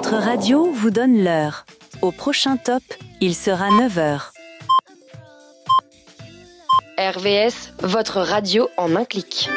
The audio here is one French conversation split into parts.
Votre radio vous donne l'heure. Au prochain top, il sera 9h. RVS, votre radio en un clic.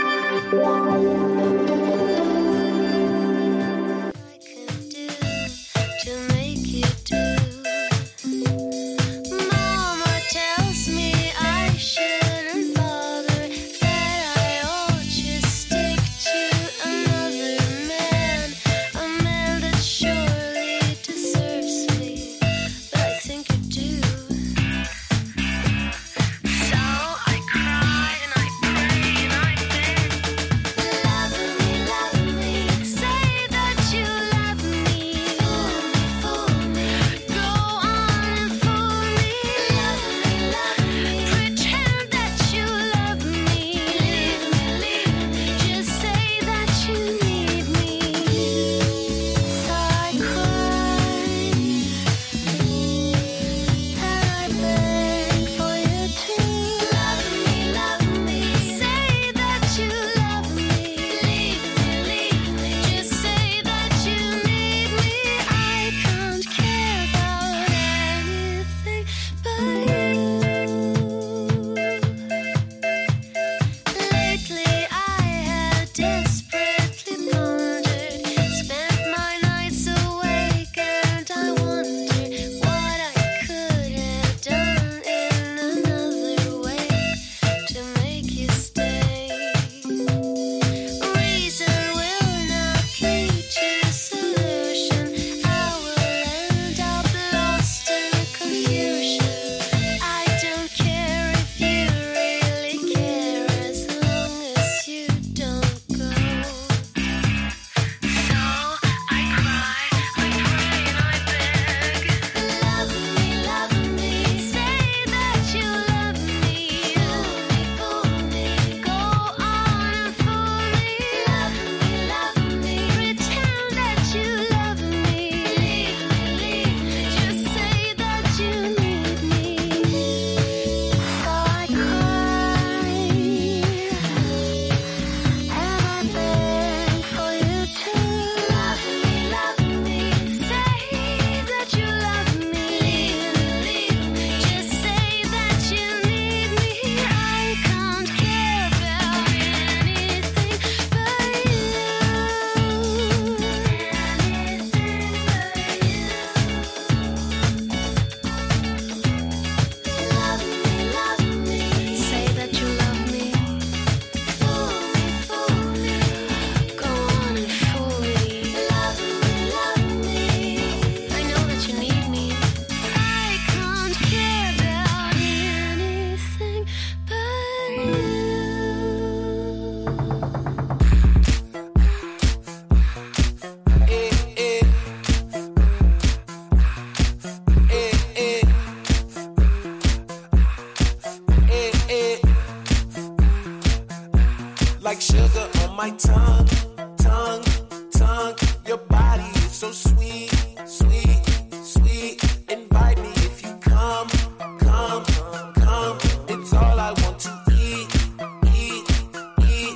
Like sugar on my tongue, tongue, tongue. Your body is so sweet, sweet, sweet. Invite me if you come, come, come. It's all I want to eat, eat, eat.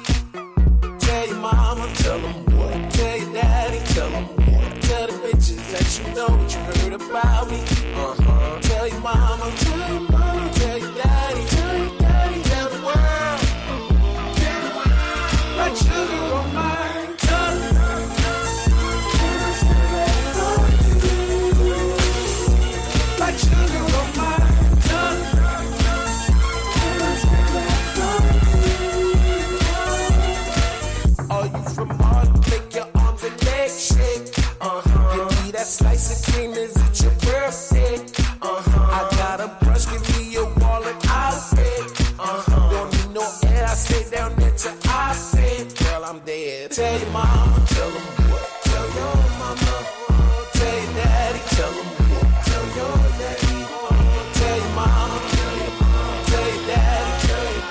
Tell your mama, tell them what. Tell your daddy, tell them what. Tell the bitches that you know what you heard about me. Tell your mama, tell your mama, tell your daddy, tell your daddy, tell the world. Like sugar on my tongue. Like sugar on my tongue. Are you from Harlem? Make your arms and legs shake. Give me that slice of cream. Is it your birthday? I got a brush. Give me your wallet. I'll pay. Don't need no air. I stay down there till I say, girl, I'm dead. Tell your mama, tell them what. Tell your mama. Tell your daddy, tell them what. Tell your daddy. Tell your mama, tell your daddy, tell your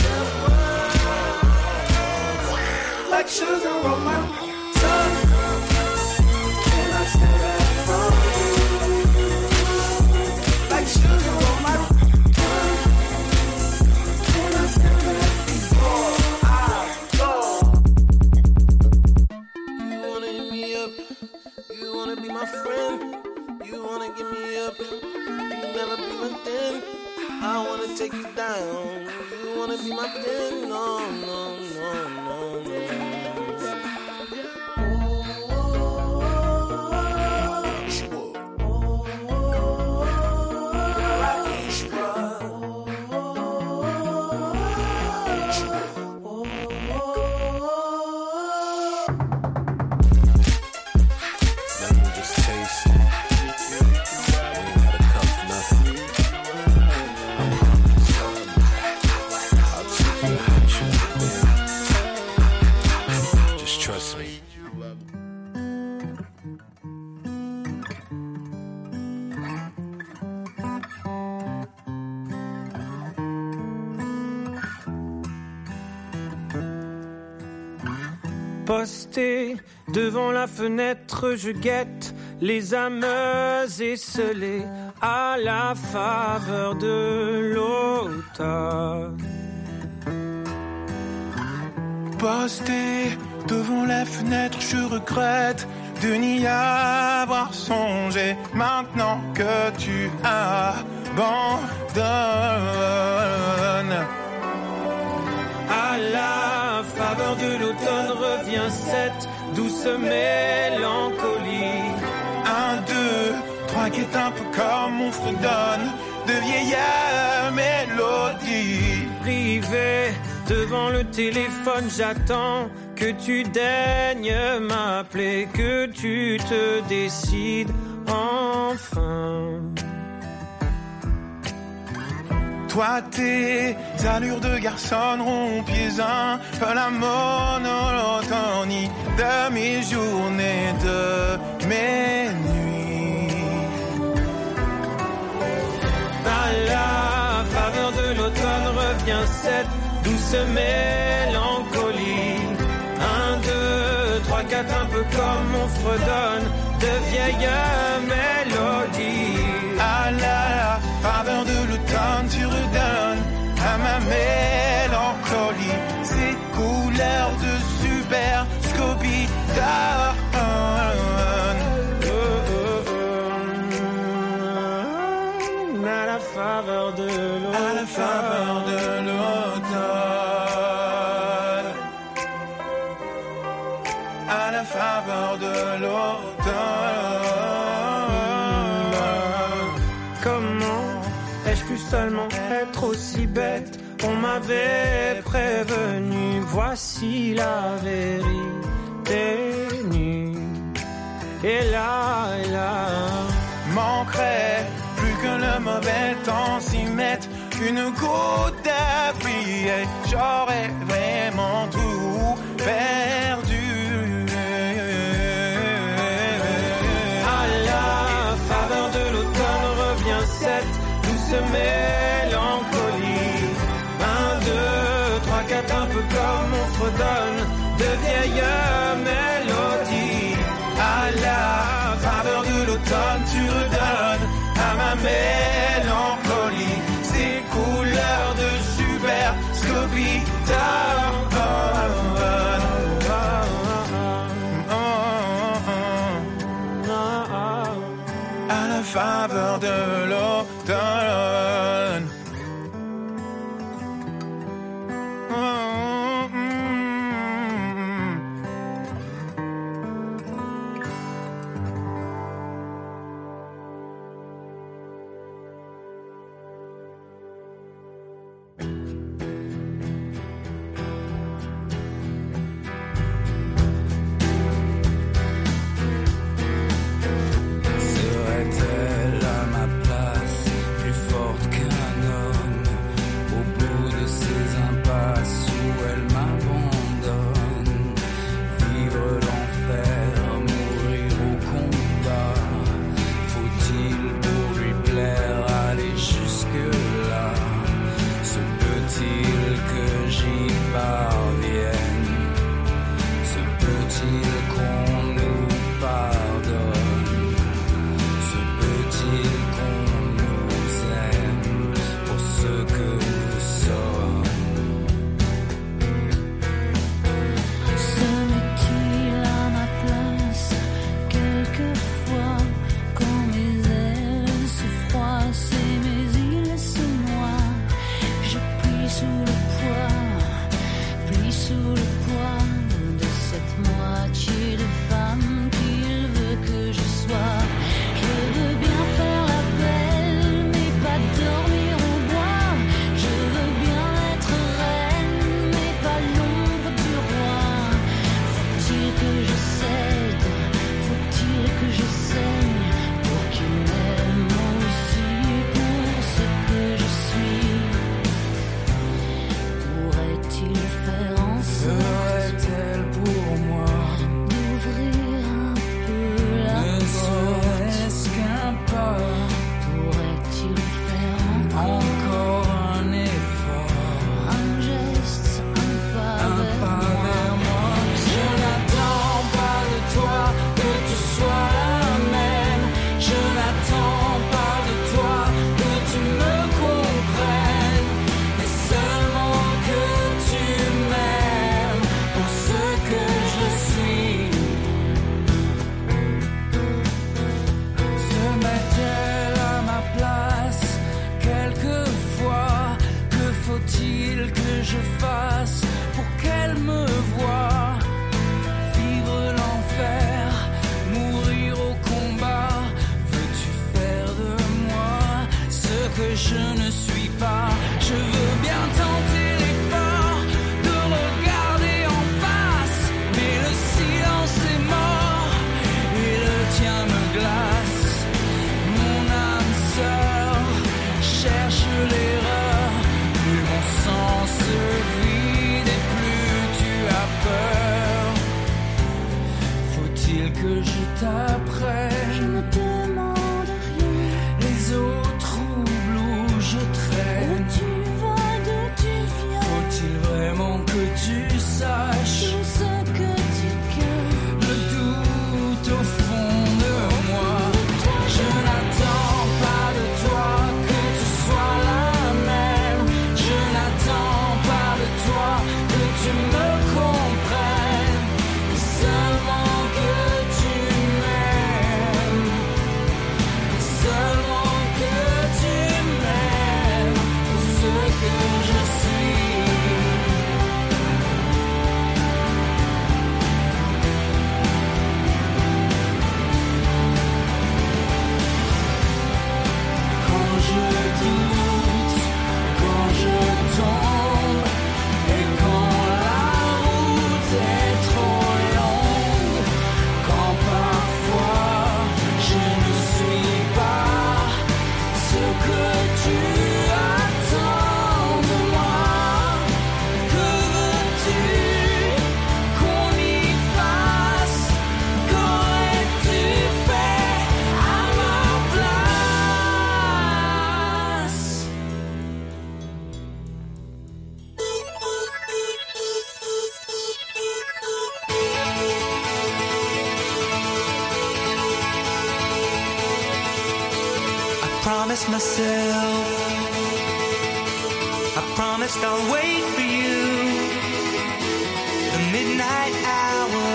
daddy. Like sugar on my tongue. And I stay back from you. be my friend. You wanna give me up, you never be my thing. I wanna take you down. You wanna be my thing? No, no, no, no, no. Posté devant la fenêtre, je guette les âmes esselées à la faveur de l'automne. Posté devant la fenêtre, je regrette de n'y avoir songé. Maintenant que tu abandonnes, à la faveur de l'automne revient cette douce mélancolie. 1, 2, 3 qui est un peu comme on fredonne de vieilles mélodies. Privé devant le téléphone, j'attends que tu daignes m'appeler, que tu te décides enfin. Toi, tes allures de garçon rompiez un peu la monotonie de mes journées, de mes nuits. À la faveur de l'automne revient cette douce mélancolie. 1, 2, 3, 4, un peu comme on fredonne de vieilles mélodies. À la faveur de l'automne, tu redonnes à ma mélancolie ces couleurs de super scopitone. À la faveur de l'automne. À la faveur de l'automne. À la faveur de l'automne. Comment ai-je pu seulement être aussi bête? On m'avait prévenu, voici la vérité nue. Et là, manquerait plus que le mauvais temps s'y mette une goutte de pluie et j'aurais vraiment tout perdu. À la faveur de l'automne revient cette douce mélancolie. 1, 2, 3, 4, un peu comme on fredonne de vieilles mélodies. À la faveur de l'automne, tu redonnes à ma mélancolie ces couleurs de super scopitone. À la faveur de l'automne. Serait-elle à ma place plus forte que je ne suis pas. Je veux bien tenter l'effort de regarder en face, mais le silence est mort et le tien me glace. Mon âme sœur cherche l'erreur, plus mon sang se vide et plus tu as peur. Faut-il que je t'apprenne? Je me demande rien. Les eaux troubles où je traîne. Où tu vas, d'où tu viens. Faut-il vraiment que tu saches Tout ce que tu caches. le doute au fond de moi? Je n'attends pas de toi que tu sois la même. Je n'attends pas de toi que tu me comprennes. Seulement que tu m'aimes. Seulement que tu m'aimes pour ce que je suis. Quand je doute, quand je tombe, et quand la route est trop longue, quand parfois je ne suis pas ce que tu attends de moi. Que veux-tu qu'on y fasse? Qu'aurais-tu fait à ma place? I promised myself, I promised I'll wait for you. The midnight hour,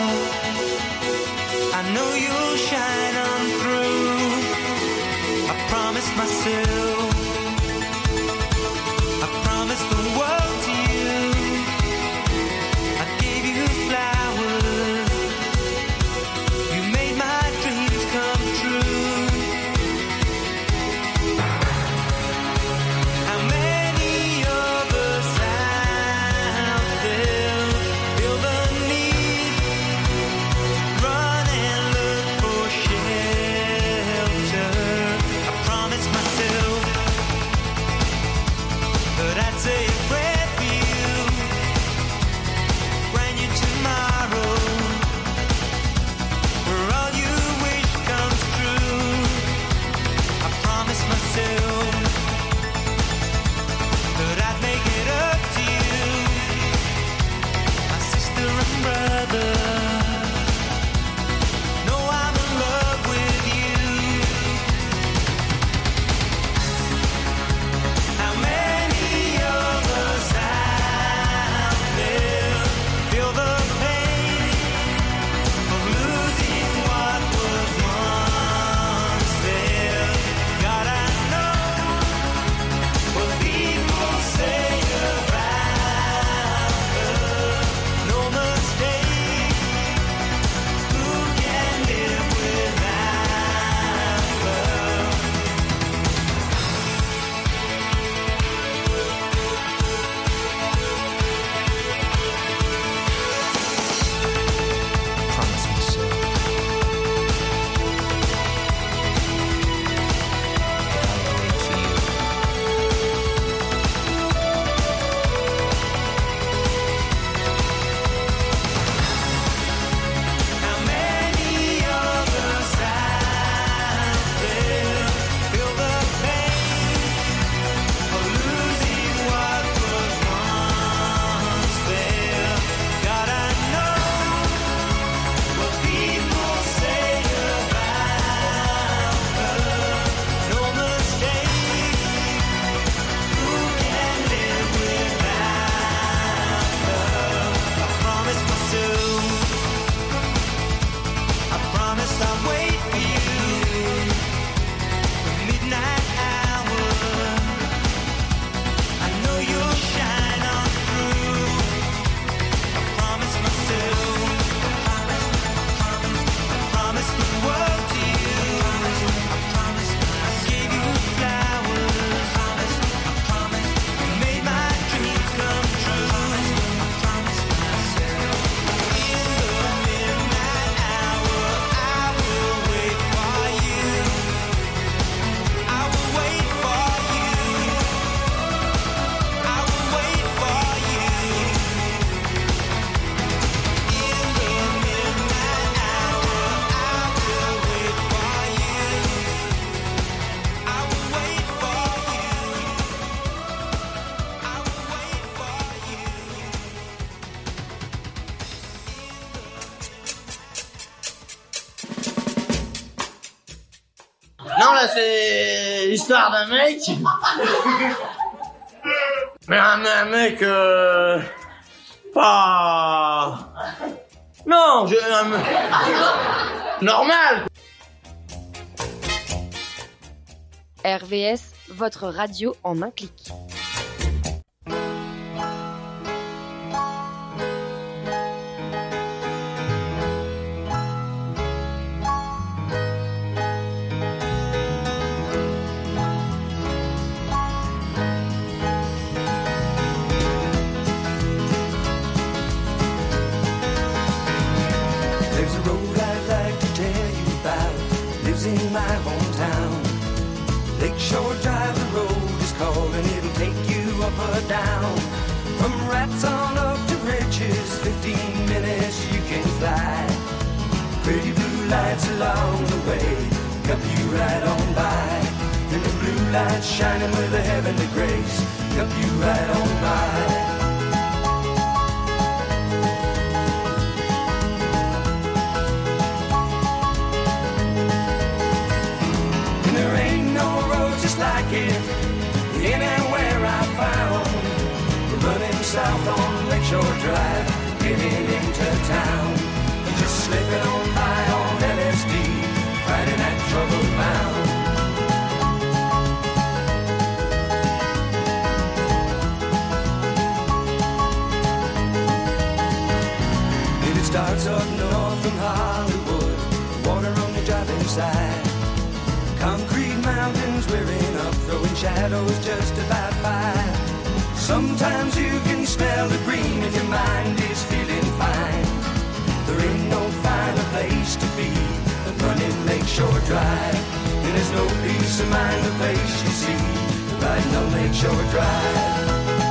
I know you'll shine on through. I promised myself, I promised the world to you. I gave you flowers, you made my dreams come true. How many of us out there feel the need? Non, là, c'est l'histoire d'un mec. Mais un mec, pas... Non, normal. RVS, votre radio en un clic. There's a road I'd like to tell you about. Lives in my hometown. Lakeshore Drive, the road is called, and it'll take you up or down. From rats on up to riches, 15 minutes you can fly. Pretty blue lights along the way, help you right on by. And the blue lights shining with a heavenly grace, help you right on by. Like it, anywhere I found. Running south on Lakeshore Drive, getting into town. Just slipping on by on LSD, fighting that trouble bound. And it starts up north from Hollywood, water on the driving side. Concrete mountains rearing up, throwing shadows just about fine. Sometimes you can smell the green if your mind is feeling fine. There ain't no finer place to be than running Lakeshore Drive. And there's no peace of mind the place you see riding on Lakeshore Drive.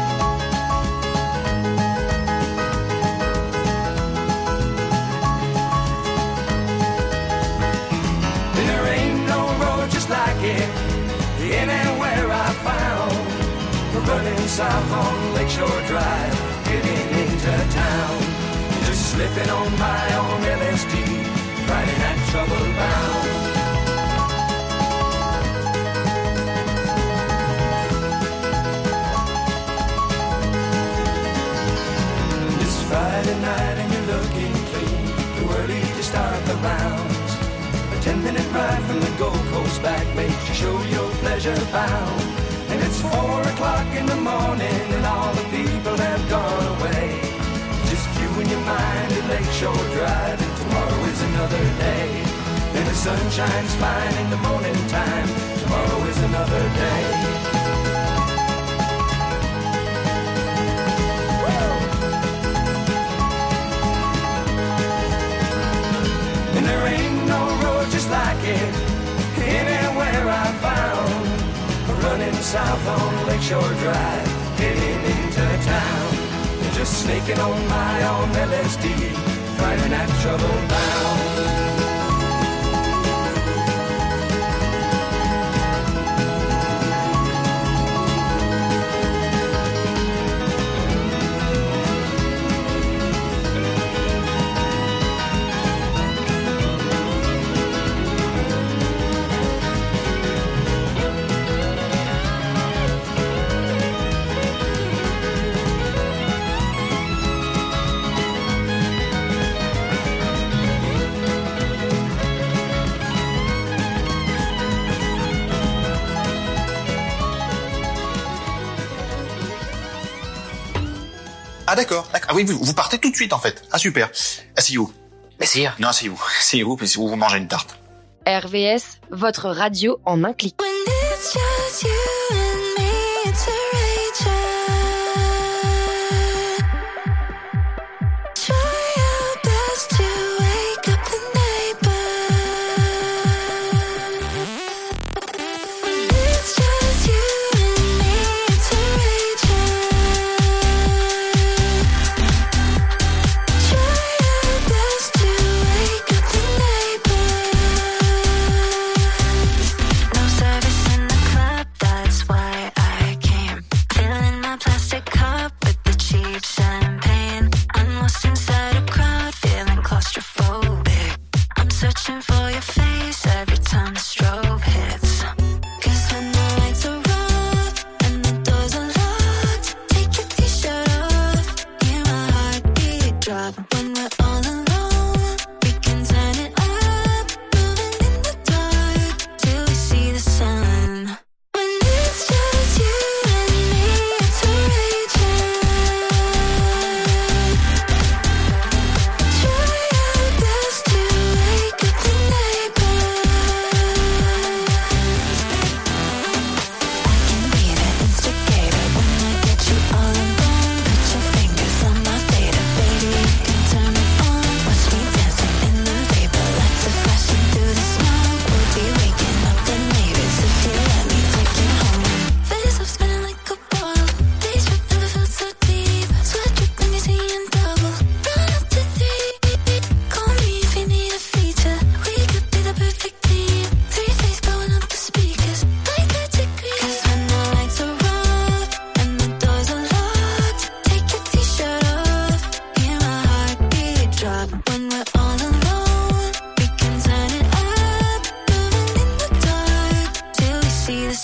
Like it, anywhere I found. Running south on Lakeshore Drive, getting into town. Just slipping on by on LSD, riding that trouble bound. It's Friday night and you're looking clean, too early to start the rounds. 10-minute ride from the Gold Coast back makes you show your pleasure bound. And it's 4 o'clock in the morning and all the people have gone away. Just you and your mind at Lakeshore Drive, and tomorrow is another day. And the sun shines fine in the morning time, tomorrow is another day. And there ain't no road just like it, anywhere I found. Running south on Lakeshore Drive, getting into town. Just snaking on by on LSD, fighting that trouble bound. Ah d'accord. Ah oui, vous partez tout de suite en fait. Ah super. Asseyez-vous. Messire. Non, asseyez-vous. Asseyez-vous, parce que vous mangez une tarte. RVS, votre radio en un clic. When it's just you and me, it's a rage. Try your best to wake up the neighbors. When it's just you and me, it's a rage. Try your best to wake up the neighbors. No service in the club, that's why I came.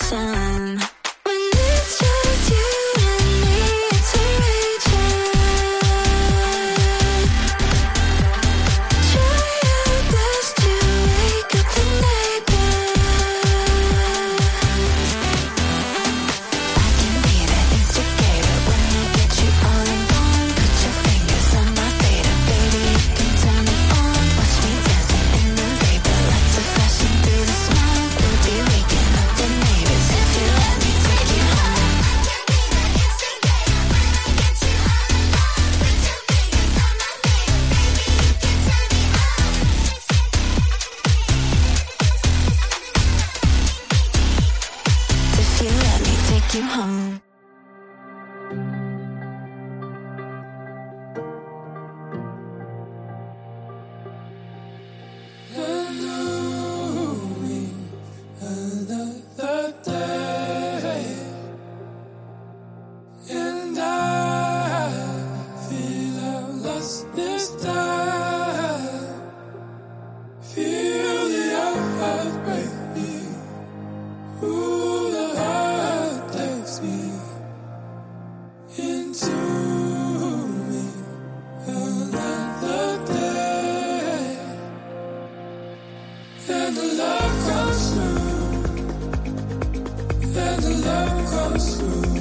time. When it's just you and me, it's a raging. Try your best to wake up the neighbors. I can be the instigator when I get you all involved. Put your fingers on my fader, baby, you can turn it on. Watch me dancing in the vapor, lights are flashing through the smoke. We'll be waking up the neighbors if you let me take you home. If you let me take you home. Another day, and I feel I've lost this time. Feel the heart break me. Ooh, the heart takes me into me. Another day, and the love comes through. And the love comes through.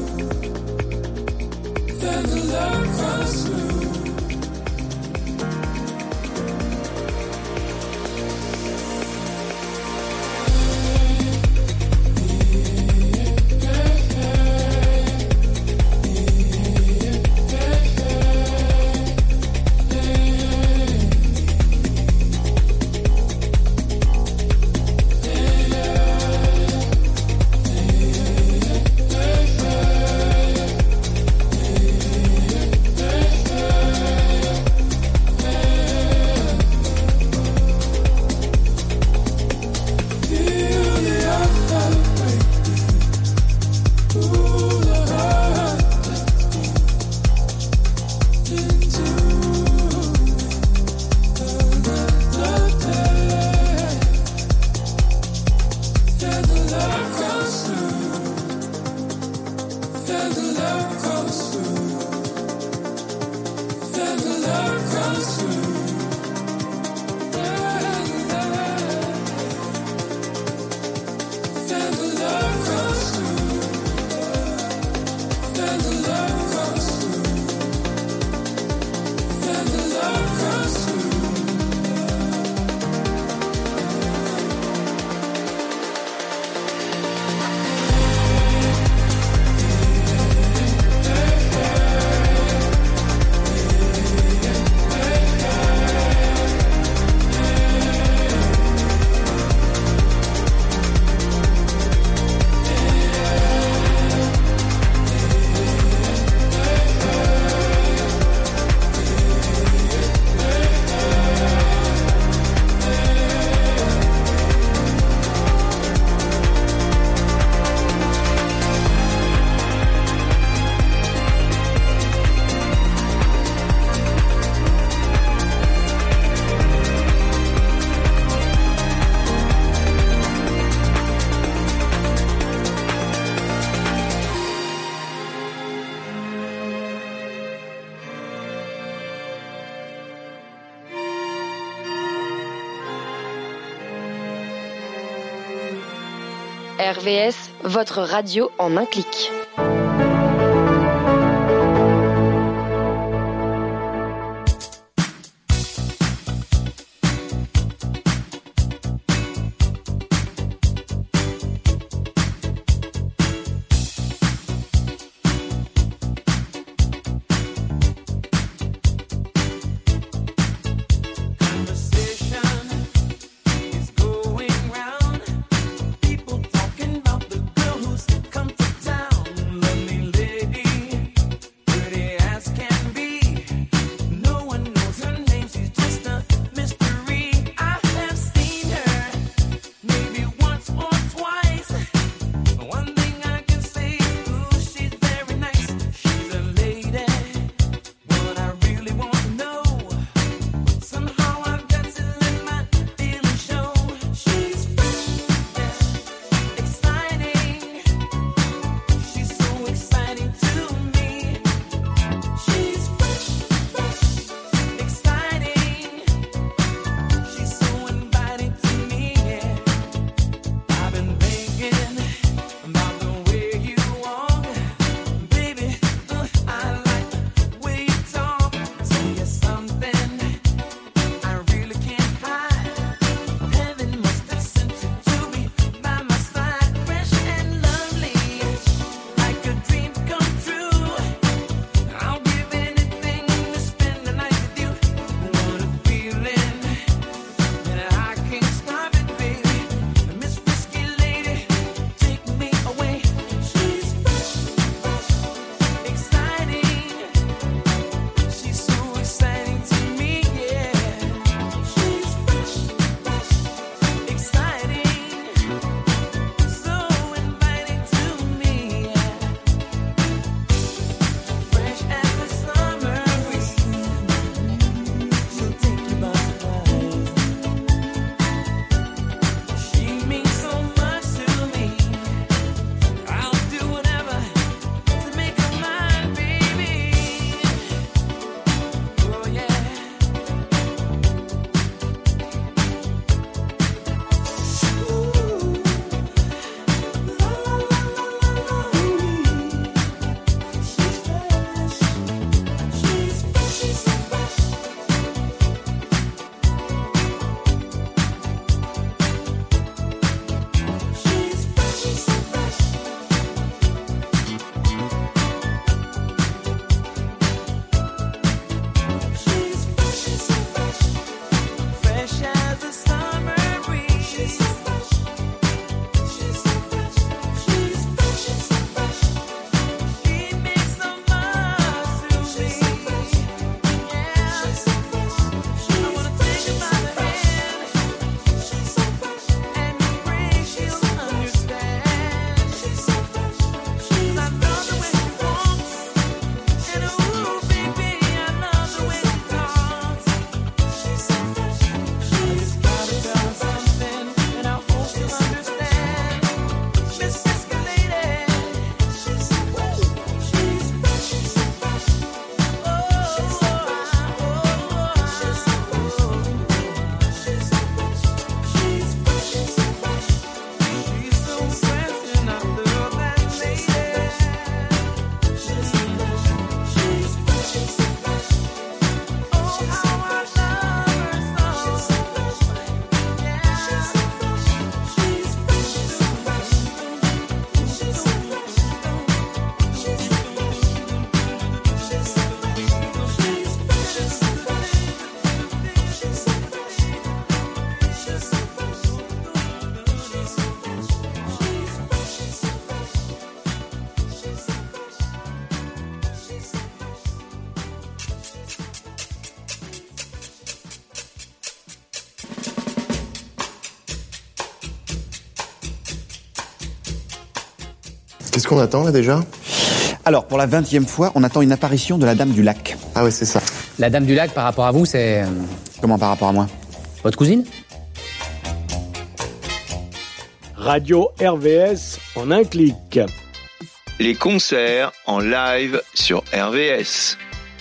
And the love comes through. RVS, votre radio en un clic. People talking about the girl who's come to town. Qu'est-ce qu'on attend là déjà? Alors, pour la 20e fois, on attend une apparition de la Dame du Lac. Ah ouais, c'est ça. La Dame du Lac, par rapport à vous, c'est... Comment par rapport à moi? Votre cousine? Radio RVS en un clic. Les concerts en live sur RVS.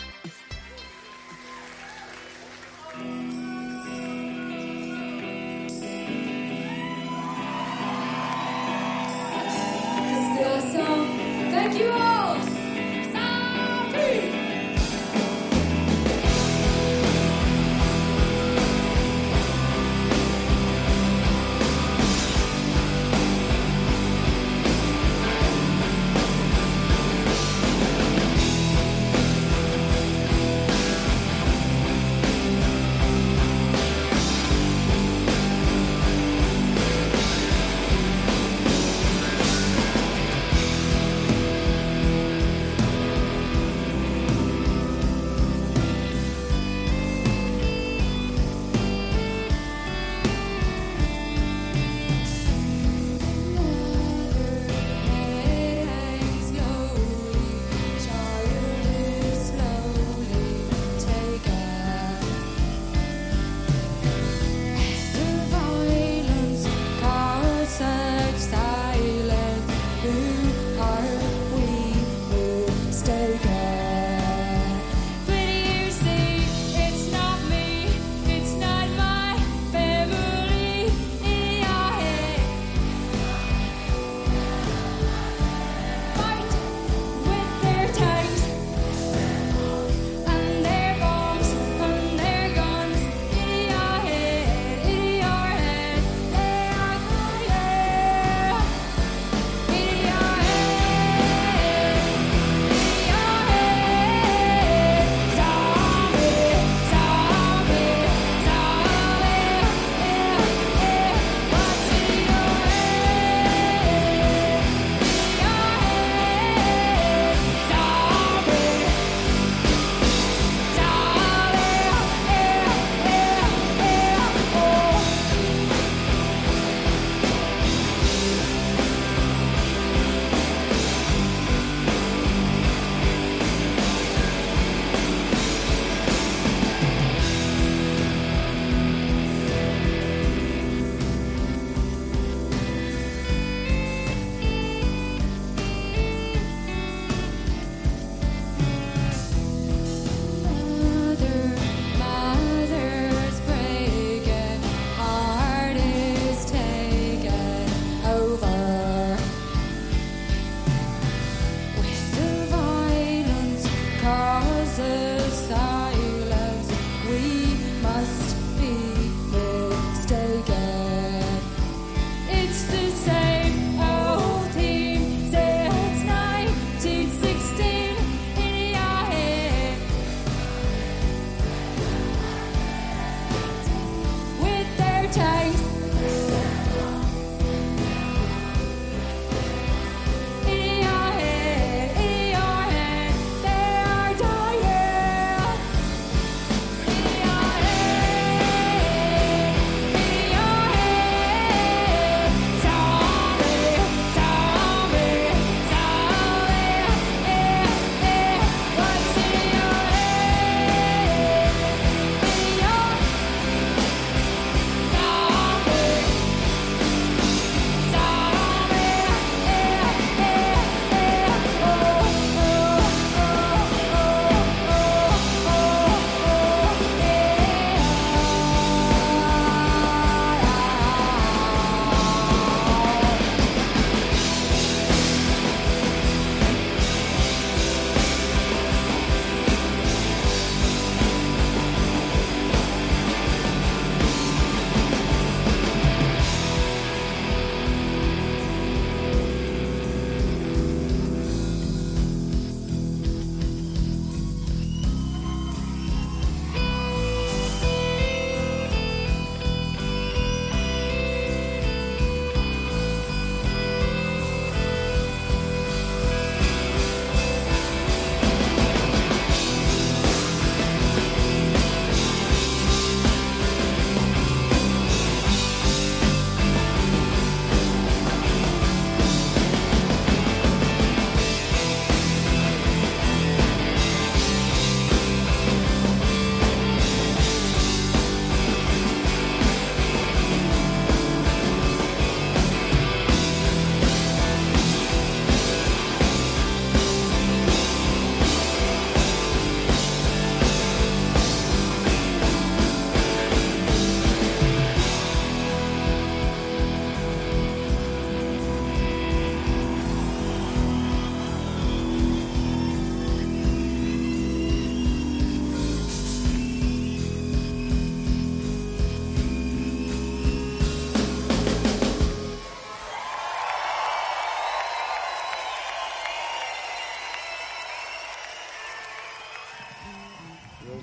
Thank you all. Sorry.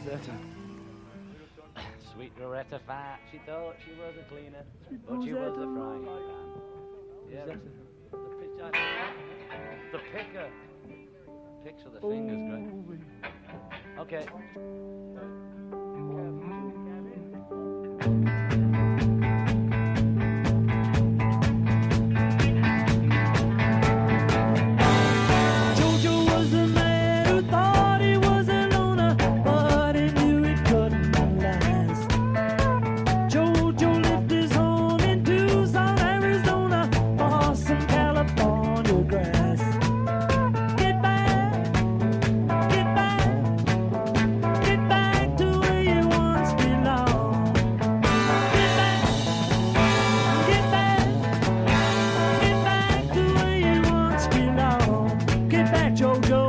Sweet Loretta Fat, she thought she was a cleaner, but she was a frying pan. Yeah, the picker. Picks with the fingers, great. Okay. Jojo was a man who thought he was a loner, but he knew it couldn't last. Jojo lived his home in Tucson, Arizona, for some California grass. Get back, get back, get back to where you once belonged. Get back, get back, get back to where you once belonged. Get back, Jojo.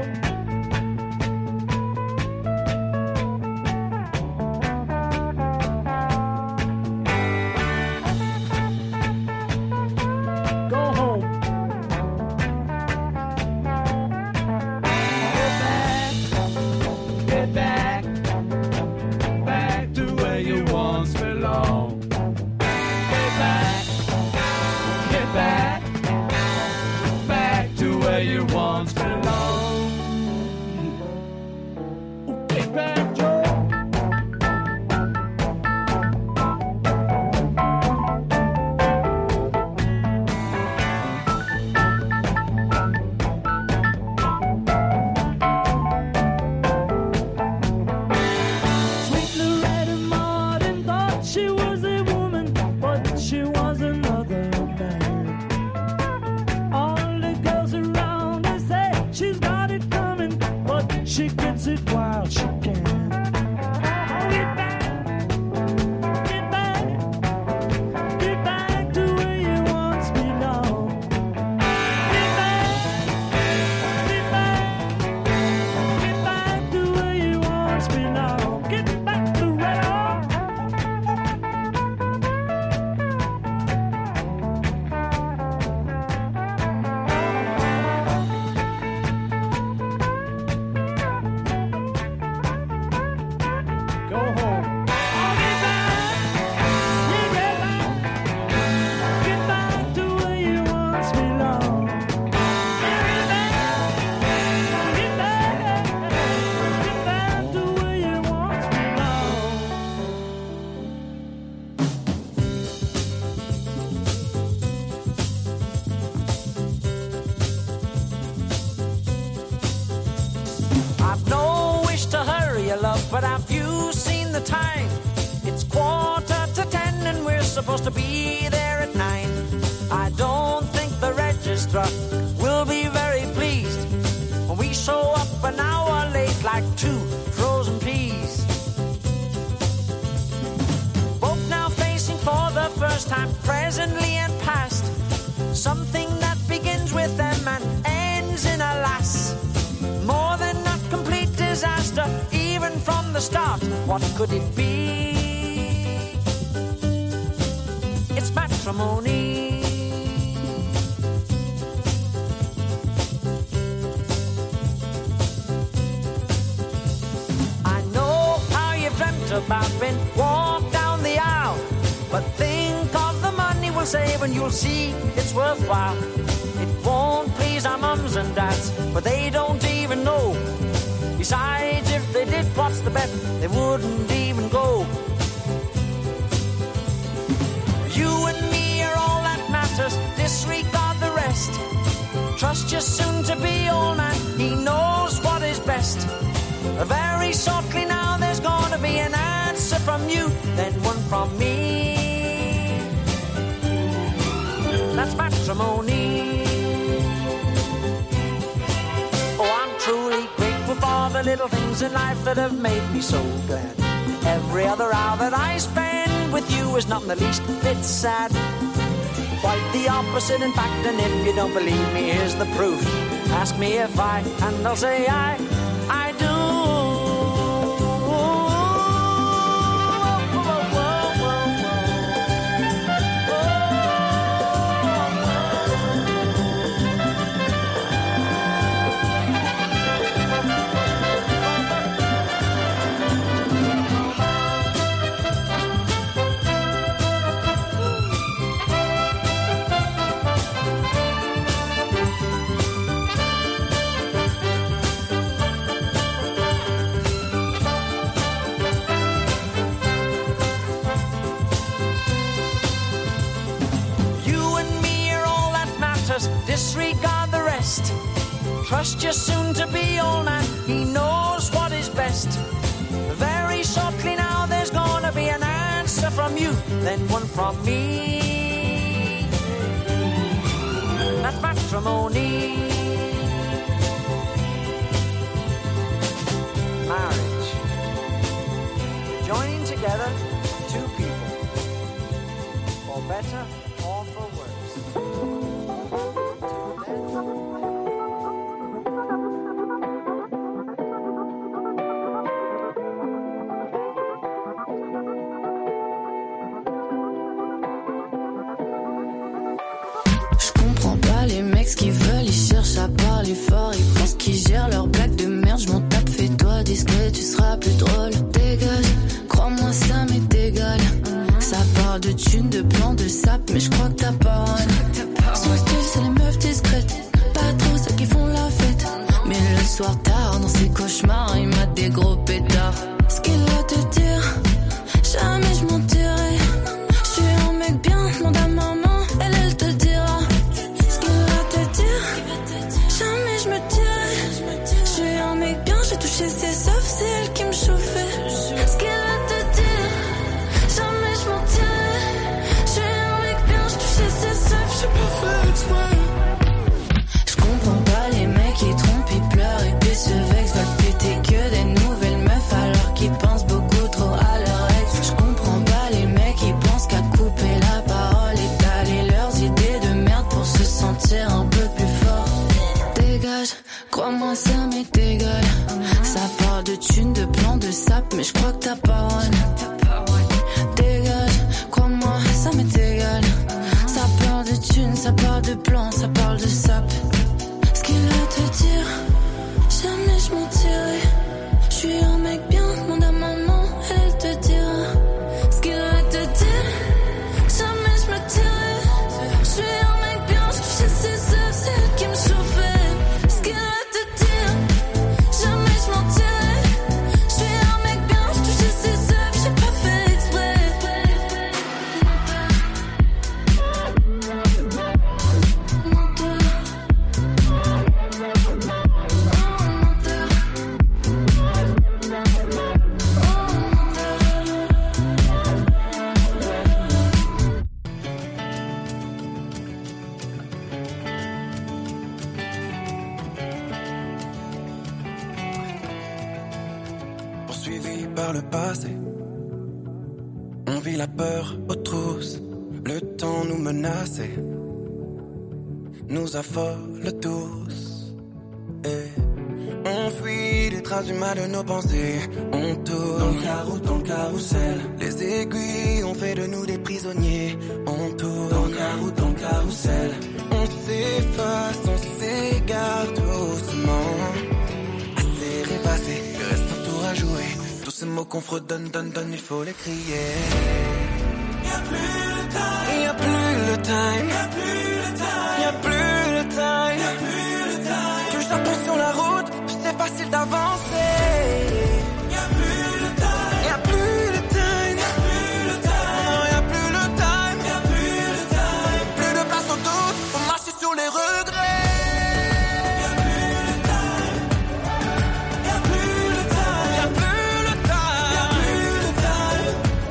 Go home. Get back, back to where you once belonged. Get back, back to where you once belonged. Get back, Joe. Sweet Loretta Martin thought she was a woman, but she was another man. All the girls around her say she's got it coming, but she gets it while she can. Get back, get back, get back to where you once belonged. Get back, get back, get back to where you once belonged. Get back to Loretta. Go home. Get back, get back to where you once belonged. Get back, get back to where you once belonged. I've no wish to hurry you, love, but have you seen the time? It's 10:15 and we're supposed to be there at 9. I don't think the registrar will be very pleased when we show up an hour late like two frozen peas. Both now facing for the first time, presently and past, something that begins with them and ends in a lass. More than a complete disaster, even from the start. What could it be? It's matrimony. I know how you've dreamt about being walked down the aisle, but think of the money we'll save and you'll see it's worthwhile. It won't please our mums and dads, but they don't even know. Besides, if they did, what's the bet? They wouldn't even go. You and me are all that matters, disregard the rest. Trust your soon-to-be old man, he knows what is best. Very shortly now there's gonna be an answer from you, then one from me. That's matrimony. Oh, I'm truly grateful for the little things in life that have made me so glad. Every other hour that I spend with you is not in the least bit sad. Quite the opposite, in fact, and if you don't believe me, here's the proof. Ask me if I, and I'll say I do. matters, disregard the rest. Trust your soon-to-be old man, he knows what is best. Very shortly now there's gonna be an answer from you, then one from me. Not matrimony. Marriage. Joining together two people. For better or for worse. Les mecs qui veulent, ils cherchent à parler fort. Ils pensent qu'ils gèrent leurs blagues de merde. Je m'en tape, fais-toi discret, tu seras plus drôle. Dégage, crois-moi ça m'est égal. Ça parle de thunes, de plans, de sap, mais je crois que t'as pas un. Son style c'est les meufs discrètes, pas trop celles qui font la fête. Mais le soir tard, dans ses cauchemars, il m'a des gros pétards. Ce qu'il a te dire, jamais je mentirai. Je suis un mec bien, demande à maman, elle te dira. Jamais je me tirais. Je suis un mec bien, j'ai touché ses seufs, c'est elle qui me chauffait. Ce qu'elle a te dire, jamais je m'en tirais. Je suis un mec bien, j'ai touché ses seufs, j'ai pas fait exprès. Je comprends pas les mecs qui trompent, ils pleurent et puis se vexent. Veulent péter que des nouvelles meufs alors qu'ils pensent beaucoup trop à leur ex. Je comprends pas les mecs qui pensent qu'à couper la parole et d'aller leurs idées de merde pour se sentir un peu plus fort. Dégage, crois-moi ça m'est égal. Ça parle de thunes, de plans, de sap, mais je crois que t'as pas one. Dégage, crois-moi ça m'est égal. Ça parle de thunes, ça parle de plans, ça parle de sap. Ce qu'il a te dire, jamais je mentirai. Je suis un mec bien, demande à maman, elle te dira. Ce qu'il a te dire, jamais je me tirerai. Je suis un mec bien, je touche ses œufs, c'est elle qui me chauffait. Ce qu'il a te dire, jamais je mentirai. Je suis un mec bien, je touche ses œufs, j'ai pas fait exprès. Poursuivi par le passé, on vit la peur aux trousses. Le temps nous menaçait, nous affole tous. Et on fuit les traces du mal de nos pensées. On tourne dans le carrousel. Les aiguilles ont fait de nous des prisonniers. On tourne dans le carrousel. On s'efface, on s'égare doucement. Assez rêvassé, il reste un tour à jouer. Tous ces mots qu'on fredonne, donne, il faut les crier. Y'a plus le time. Y'a plus le time. Y'a plus le time. Y'a plus le time. Y'a plus le time. Que j'apprends sur la route, c'est facile d'avancer. Y'a plus le time. Y'a plus le time. Y'a plus le time. Non, y'a plus le time. Y'a plus le time. Plus de place au doute, faut marcher sur les regrets. Y'a plus le time. Y'a plus le time. Y'a plus le time. Y'a plus le time.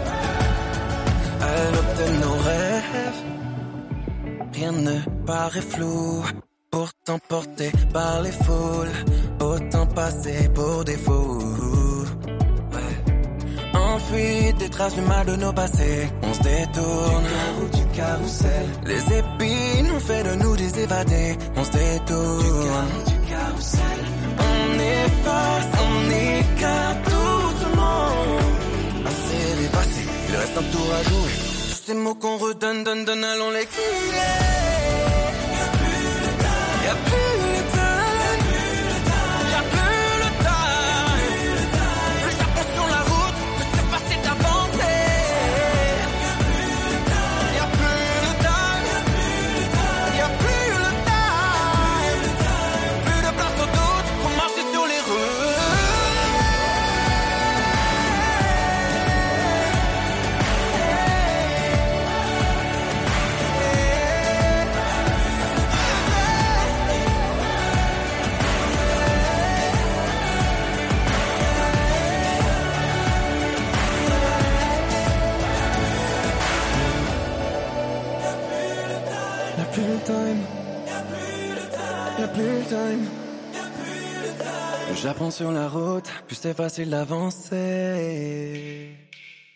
À l'aube de nos rêves, rien ne paraît flou. Pourtant porté par les foules, autant passer pour des fous. Ouais. Enfuis des traces du mal de nos passés, on se détourne du carrousel. Les épines ont fait de nous des évadés, on se détourne du carrousel. On efface, on écarte doucement. Assez dépassé, il reste un tour à jouer. Tous ces mots qu'on redonne, allons les crier. Y'a plus le time, y'a plus le time. Plus j'apprends sur la route, plus c'est facile d'avancer. Y'a plus le time, y'a plus le time. Plus de place au doute, faut marcher sur les rues. Y'a plus de time. Plus j'apprends sur la route, plus c'est facile d'avancer.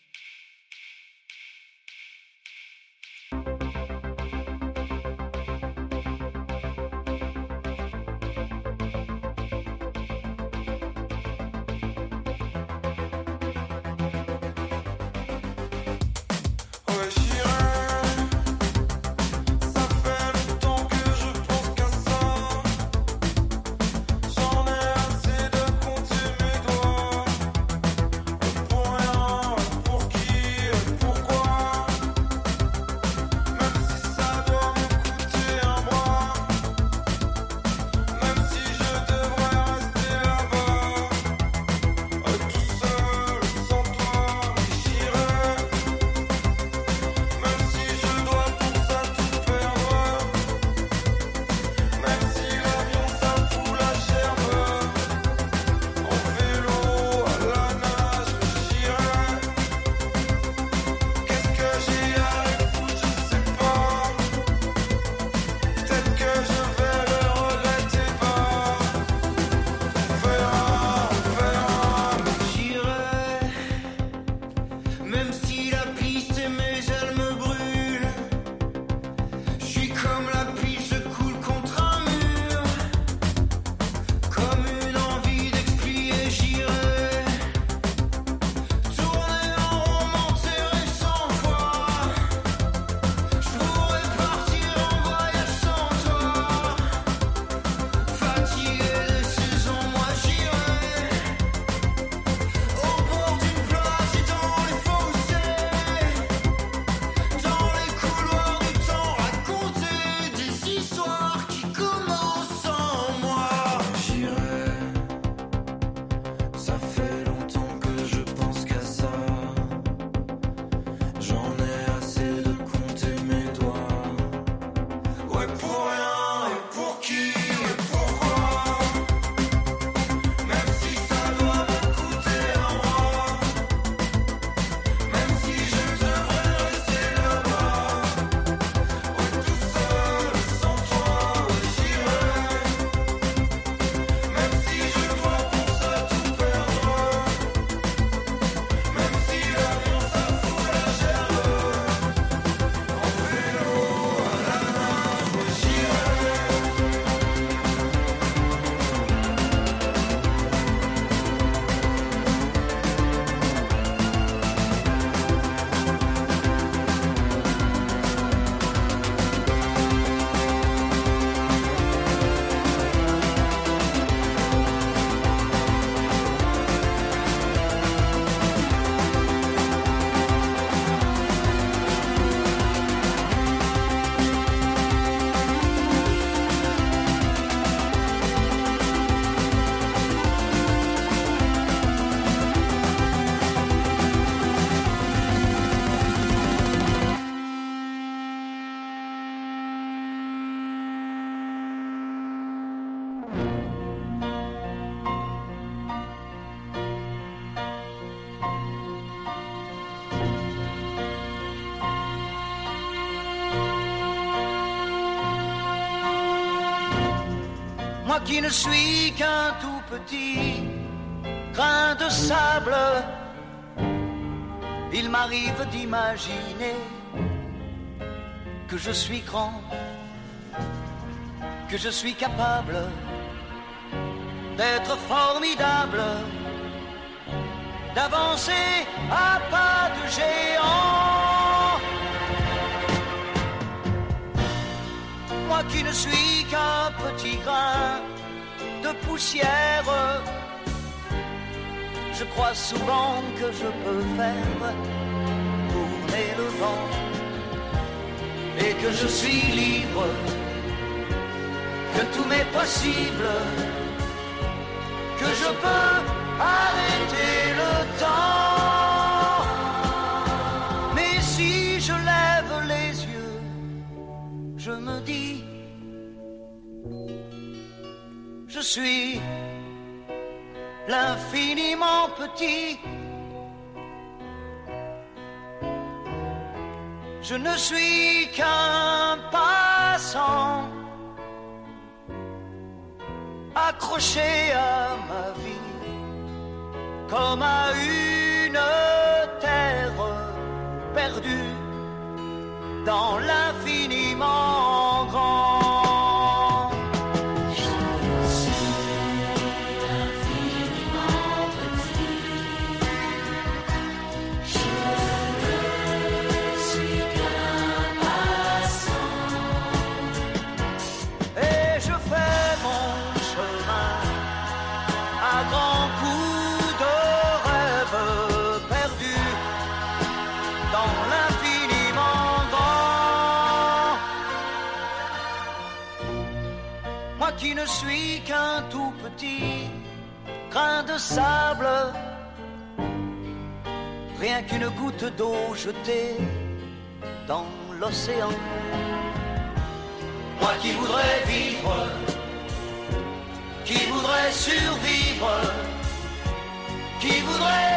Moi qui ne suis qu'un tout petit grain de sable, il m'arrive d'imaginer que je suis grand, que je suis capable d'être formidable, d'avancer à pas de géant. Moi qui ne suis qu'un petit grain de poussière, je crois souvent que je peux faire tourner le vent et que je suis libre, que tout m'est possible, que je peux arrêter le temps. Mais si je lève les yeux, je me dis, je suis l'infiniment petit. Je ne suis qu'un passant accroché à ma vie, comme à une terre perdue dans l'infiniment grand. Je suis infiniment petit, je ne suis qu'un passant, et je fais mon chemin à grands coups de rêve perdu dans l'infiniment grand. Moi qui ne suis qu'un tout petit grain de sable, rien qu'une goutte d'eau jetée dans l'océan. Moi qui voudrais vivre, qui voudrait survivre, qui voudrait